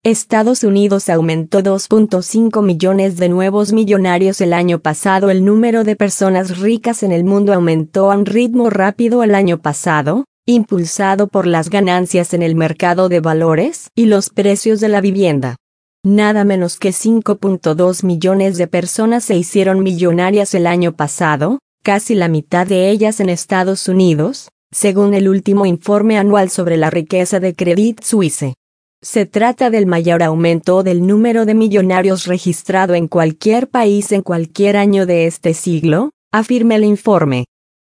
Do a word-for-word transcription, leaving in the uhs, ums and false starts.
Estados Unidos aumentó dos punto cinco millones de nuevos millonarios el año pasado. El número de personas ricas en el mundo aumentó a un ritmo rápido el año pasado, impulsado por las ganancias en el mercado de valores y los precios de la vivienda. Nada menos que cinco punto dos millones de personas se hicieron millonarias el año pasado, casi la mitad de ellas en Estados Unidos, según el último informe anual sobre la riqueza de Credit Suisse. Se trata del mayor aumento del número de millonarios registrado en cualquier país en cualquier año de este siglo, afirma el informe.